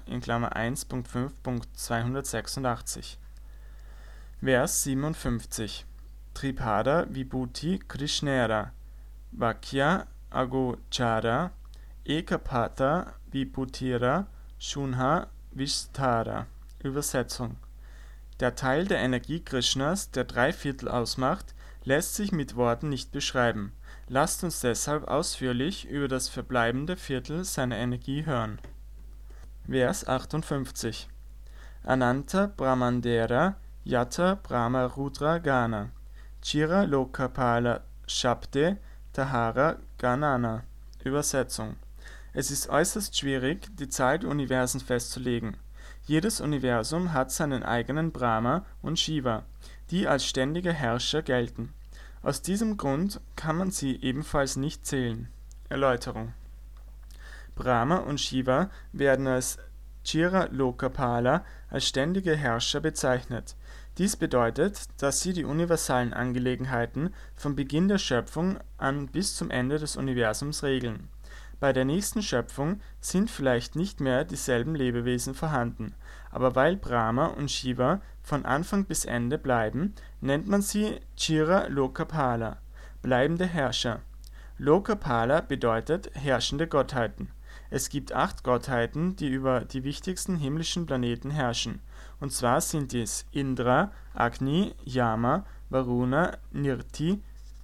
(1.5.286). Vers 57. Tripada Vibhuti Krishnera Vakya Agochara Ekapata Vibhutira Shunha Visthara. Übersetzung: Der Teil der Energie Krishnas, der 3/4 ausmacht, lässt sich mit Worten nicht beschreiben. Lasst uns deshalb ausführlich über das verbleibende Viertel seiner Energie hören. Vers 58: Ananta Brahmandera Yata Brahma Rudra Gana Chira Lokapala Shabde Tahara Ganana. Übersetzung: Es ist äußerst schwierig, die Zahl der Universen festzulegen. Jedes Universum hat seinen eigenen Brahma und Shiva, die als ständige Herrscher gelten. Aus diesem Grund kann man sie ebenfalls nicht zählen. Erläuterung: Brahma und Shiva werden als Chira Lokapala, als ständige Herrscher bezeichnet. Dies bedeutet, dass sie die universalen Angelegenheiten vom Beginn der Schöpfung an bis zum Ende des Universums regeln. Bei der nächsten Schöpfung sind vielleicht nicht mehr dieselben Lebewesen vorhanden, aber weil Brahma und Shiva von Anfang bis Ende bleiben, nennt man sie Chira Lokapala, bleibende Herrscher. Lokapala bedeutet herrschende Gottheiten. Es gibt 8 Gottheiten, die über die wichtigsten himmlischen Planeten herrschen. Und zwar sind dies Indra, Agni, Yama, Varuna, Nirti,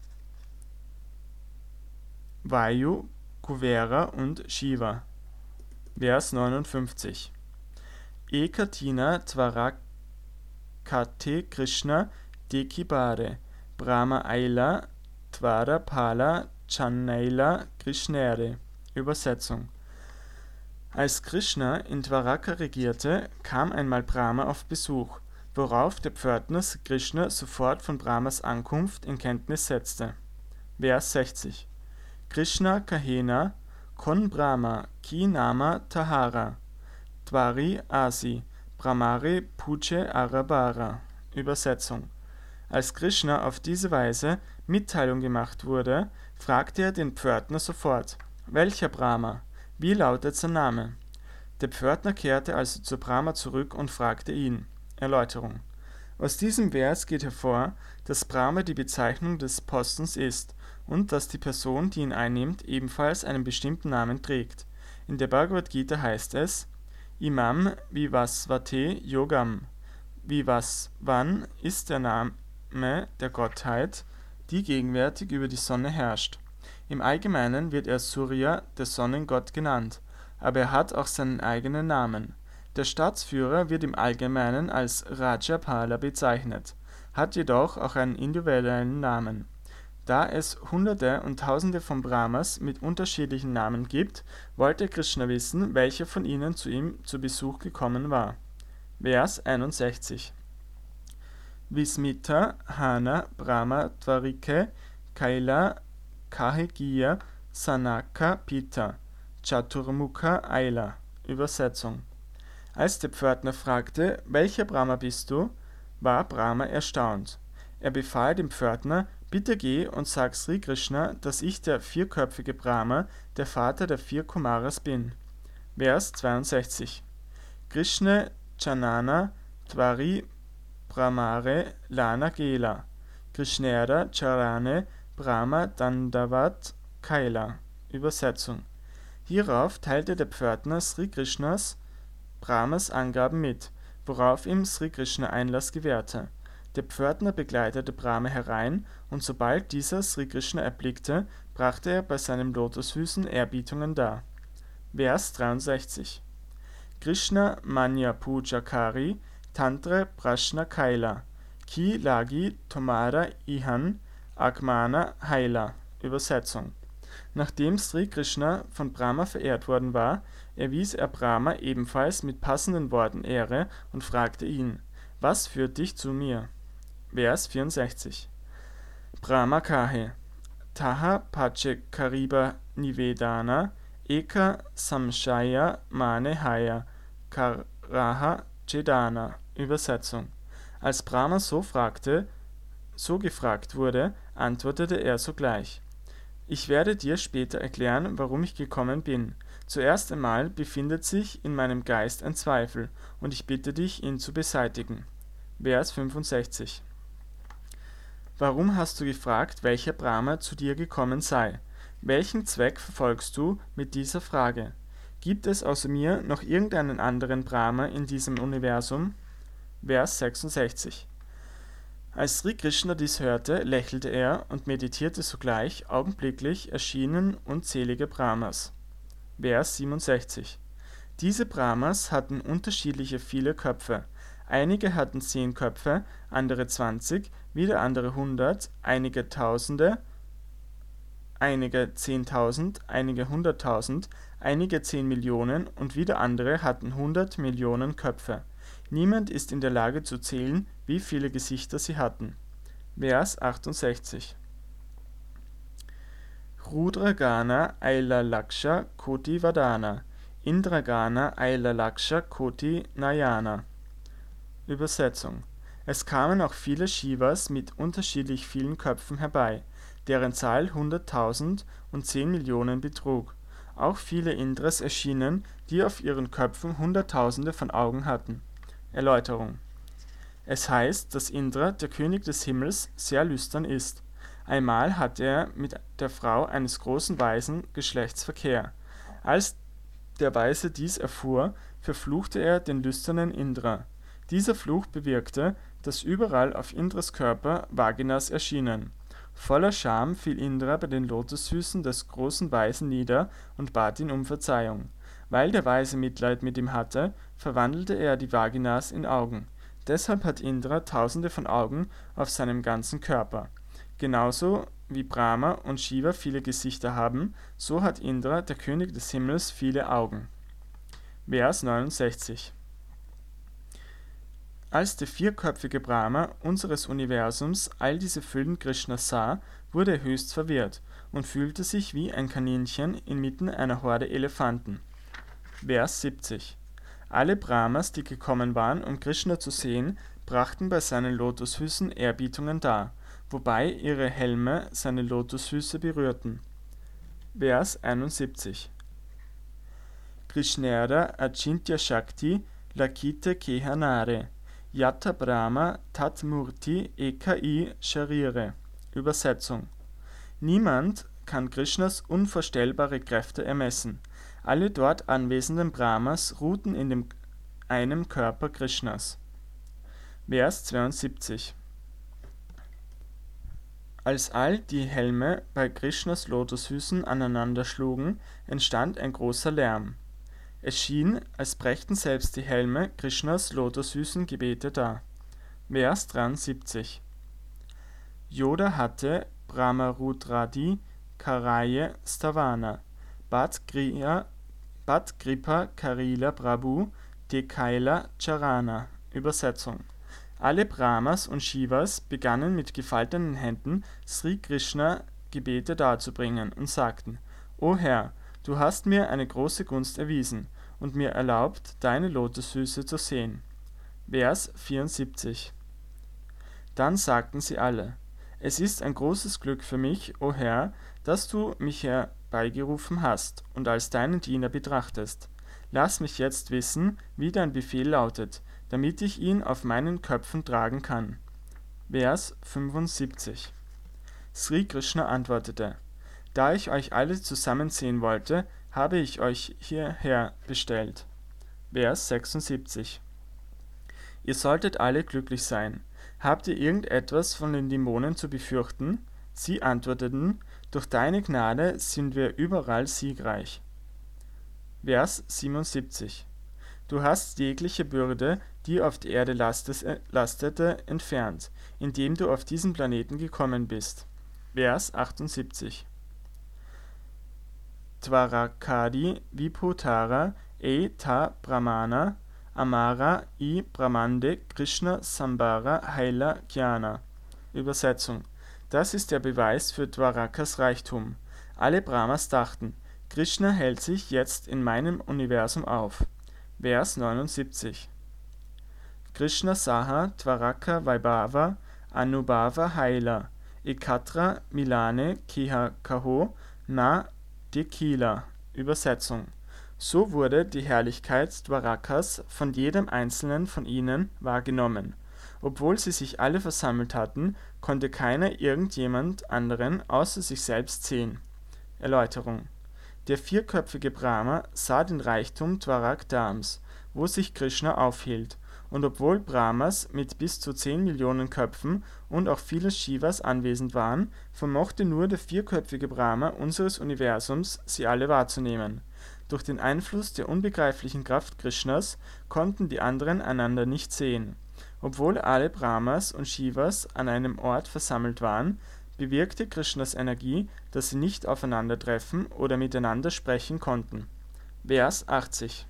Vayu, Kuvera und Shiva. Vers 59: Ekatina Tvarakate Krishna Dekibare Brahma Aila Tvara Pala Channaila Krishnere. Übersetzung: Als Krishna in Dwaraka regierte, kam einmal Brahma auf Besuch, worauf der Pförtner Krishna sofort von Brahmas Ankunft in Kenntnis setzte. Vers 60: Krishna Kahena Kon Brahma Ki Nama Tahara Dwari Asi Brahmare Puche Arabara. Übersetzung: Als Krishna auf diese Weise Mitteilung gemacht wurde, fragte er den Pförtner sofort: Welcher Brahma? Wie lautet sein Name? Der Pförtner kehrte also zu Brahma zurück und fragte ihn. Erläuterung: Aus diesem Vers geht hervor, dass Brahma die Bezeichnung des Postens ist und dass die Person, die ihn einnimmt, ebenfalls einen bestimmten Namen trägt. In der Bhagavad Gita heißt es: Imam Vivasvate Yogam. Vivasvan ist der Name der Gottheit, die gegenwärtig über die Sonne herrscht. Im Allgemeinen wird er Surya, der Sonnengott, genannt, aber er hat auch seinen eigenen Namen. Der Staatsführer wird im Allgemeinen als Rajapala bezeichnet, hat jedoch auch einen individuellen Namen. Da es Hunderte und Tausende von Brahmas mit unterschiedlichen Namen gibt, wollte Krishna wissen, welcher von ihnen zu ihm zu Besuch gekommen war. Vers 61: Vismita Hana Brahma Dvarike Kaila Kahegiya Sanaka Pita Chaturmukha Aila. Übersetzung: Als der Pförtner fragte, welcher Brahma bist du, war Brahma erstaunt. Er befahl dem Pförtner: Bitte geh und sag Sri Krishna, dass ich der vierköpfige Brahma, der Vater der 4 Kumaras bin. Vers 62: Krishna Chanana Tvari Brahmare Lana Gela Krishnera Charane Brahma Dandavat Kaila. Übersetzung: Hierauf teilte der Pförtner Sri Krishnas Brahmas Angaben mit, worauf ihm Sri Krishna Einlass gewährte. Der Pförtner begleitete Brahma herein, und sobald dieser Sri Krishna erblickte, brachte er bei seinen Lotusfüßen Erbietungen dar. Vers 63: Krishna Manya Puja Kari Tantra Prashna Kaila Ki Lagi Tomara Ihan Agmana Haila. Übersetzung: Nachdem Sri Krishna von Brahma verehrt worden war, erwies er Brahma ebenfalls mit passenden Worten Ehre und fragte ihn: Was führt dich zu mir? Vers 64: Brahma Kahe Taha Pache Kariba Nivedana Eka Samshaya Mane Haya Karaha Chedana. Übersetzung: Als Brahma so gefragt wurde, antwortete er sogleich: Ich werde dir später erklären, warum ich gekommen bin. Zuerst einmal befindet sich in meinem Geist ein Zweifel, und ich bitte dich, ihn zu beseitigen. Vers 65: Warum hast du gefragt, welcher Brahma zu dir gekommen sei? Welchen Zweck verfolgst du mit dieser Frage? Gibt es außer mir noch irgendeinen anderen Brahma in diesem Universum? Vers 66. Als Sri Krishna dies hörte, lächelte er und meditierte sogleich, augenblicklich erschienen unzählige Brahmas. Vers 67. Diese Brahmas hatten unterschiedliche viele Köpfe. Einige hatten 10 Köpfe, andere 20, wieder andere 100, einige Tausende, einige 10.000, einige 100.000, einige 10 Millionen und wieder andere hatten 100 Millionen Köpfe. Niemand ist in der Lage zu zählen, wie viele Gesichter sie hatten. Vers 68. Rudragana Aila Laksha Koti Vadana, Indragana Aila Laksha Koti Nayana. Übersetzung: Es kamen auch viele Shivas mit unterschiedlich vielen Köpfen herbei, deren Zahl 100.000 und 10 Millionen betrug. Auch viele Indras erschienen, die auf ihren Köpfen Hunderttausende von Augen hatten. Erläuterung: Es heißt, dass Indra, der König des Himmels, sehr lüstern ist. Einmal hatte er mit der Frau eines großen Weisen Geschlechtsverkehr. Als der Weise dies erfuhr, verfluchte er den lüsternen Indra. Dieser Fluch bewirkte, dass überall auf Indras Körper Vaginas erschienen. Voller Scham fiel Indra bei den Lotusfüßen des großen Weisen nieder und bat ihn um Verzeihung. Weil der Weise Mitleid mit ihm hatte, verwandelte er die Vaginas in Augen. Deshalb hat Indra tausende von Augen auf seinem ganzen Körper. Genauso wie Brahma und Shiva viele Gesichter haben, so hat Indra, der König des Himmels, viele Augen. Vers 69. Als der vierköpfige Brahma unseres Universums all diese Füllen Krishnas sah, wurde er höchst verwirrt und fühlte sich wie ein Kaninchen inmitten einer Horde Elefanten. Vers 70. Alle Brahmas, die gekommen waren, um Krishna zu sehen, brachten bei seinen Lotusfüßen Erbietungen dar, wobei ihre Helme seine Lotusfüße berührten. Vers 71. Krishnera Achintya Shakti Lakite Kehanare Yata Brahma Tat Murti Ekai Sharire. Übersetzung: Niemand kann Krishnas unvorstellbare Kräfte ermessen. Alle dort anwesenden Brahmas ruhten in einem Körper Krishnas. Vers 72. Als all die Helme bei Krishnas Lotusfüßen aneinander schlugen, entstand ein großer Lärm. Es schien, als brächten selbst die Helme Krishnas Lotusfüßen Gebete dar. Vers 73. Yoda hatte Brahmarudradi Karaye Stavana Bat Kripa Karila Prabhu Dekaila Charana. Übersetzung: Alle Brahmas und Shivas begannen mit gefalteten Händen Sri Krishna Gebete darzubringen und sagten: O Herr, du hast mir eine große Gunst erwiesen und mir erlaubt, deine Lotusfüße zu sehen. Vers 74. Dann sagten sie alle: Es ist ein großes Glück für mich, o Herr, dass du mich herbeigerufen hast und als deinen Diener betrachtest. Lass mich jetzt wissen, wie dein Befehl lautet, damit ich ihn auf meinen Köpfen tragen kann. Vers 75. Sri Krishna antwortete: Da ich euch alle zusammen sehen wollte, habe ich euch hierher bestellt. Vers 76. Ihr solltet alle glücklich sein. Habt ihr irgendetwas von den Dämonen zu befürchten? Sie antworteten: Durch deine Gnade sind wir überall siegreich. Vers 77. Du hast jegliche Bürde, die auf die Erde lastete, entfernt, indem du auf diesen Planeten gekommen bist. Vers 78. Tvarakadi Viputara Ta Brahmana Amara I Brahmande Krishna Sambara Haila Jnana. Übersetzung: Das ist der Beweis für Dwarakas Reichtum. Alle Brahmas dachten: Krishna hält sich jetzt in meinem Universum auf. Vers 79. Krishna Saha Dwaraka Vaibhava Anubhava Haila Ekatra Milane Keha Kaho Na Dekila. Übersetzung: So wurde die Herrlichkeit Dwarakas von jedem einzelnen von ihnen wahrgenommen. Obwohl sie sich alle versammelt hatten, konnte keiner irgendjemand anderen außer sich selbst sehen. Erläuterung: Der vierköpfige Brahma sah den Reichtum Dvarak-Dhams, wo sich Krishna aufhielt, und obwohl Brahmas mit bis zu 10 Millionen Köpfen und auch viele Shivas anwesend waren, vermochte nur der vierköpfige Brahma unseres Universums, sie alle wahrzunehmen. Durch den Einfluss der unbegreiflichen Kraft Krishnas konnten die anderen einander nicht sehen. Obwohl alle Brahmas und Shivas an einem Ort versammelt waren, bewirkte Krishnas Energie, dass sie nicht aufeinandertreffen oder miteinander sprechen konnten. Vers 80.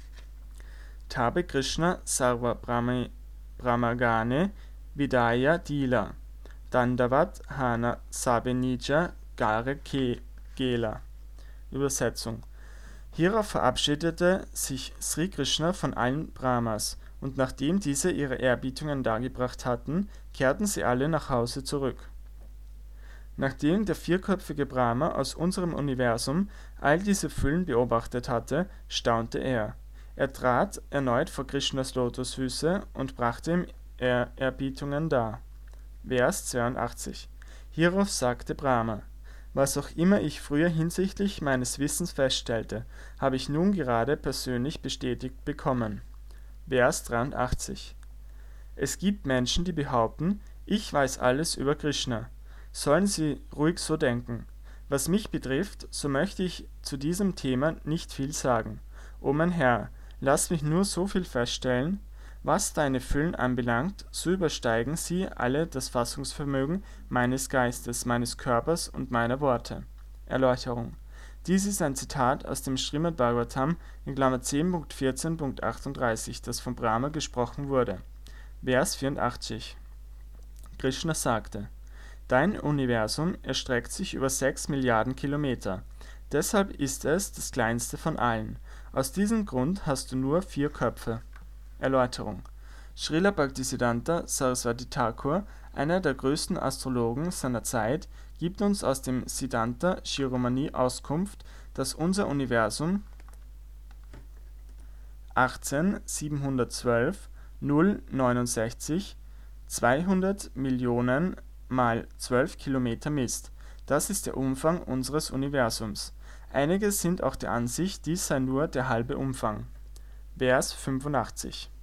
Tabe Krishna Sarva Brahmagane Vidaya Dila Dandavat Hana Sabenija Gare Gela. Übersetzung. Hierauf verabschiedete sich Sri Krishna von allen Brahmas, und nachdem diese ihre Erbietungen dargebracht hatten, kehrten sie alle nach Hause zurück. Nachdem der vierköpfige Brahma aus unserem Universum all diese Füllen beobachtet hatte, staunte er. Er trat erneut vor Krishnas Lotusfüße und brachte ihm Erbietungen dar. Vers 82. Hierauf sagte Brahma: Was auch immer ich früher hinsichtlich meines Wissens feststellte, habe ich nun gerade persönlich bestätigt bekommen. Vers 83. Es gibt Menschen, die behaupten, ich weiß alles über Krishna. Sollen sie ruhig so denken. Was mich betrifft, so möchte ich zu diesem Thema nicht viel sagen. O mein Herr, lass mich nur so viel feststellen: Was deine Füllen anbelangt, so übersteigen sie alle das Fassungsvermögen meines Geistes, meines Körpers und meiner Worte. Erläuterung. Dies ist ein Zitat aus dem Srimad Bhagavatam in Klammer 10.14.38, das von Brahma gesprochen wurde. Vers 84. Krishna sagte: Dein Universum erstreckt sich über 6 Milliarden Kilometer. Deshalb ist es das kleinste von allen. Aus diesem Grund hast du nur 4 Köpfe. Erläuterung. Srila Bhaktisiddhanta Saraswati Thakur, einer der größten Astrologen seiner Zeit, gibt uns aus dem Siddhanta Shiromani Auskunft, dass unser Universum 18.712.069 200 Millionen mal 12 Kilometer misst. Das ist der Umfang unseres Universums. Einige sind auch der Ansicht, dies sei nur der halbe Umfang. Vers 85.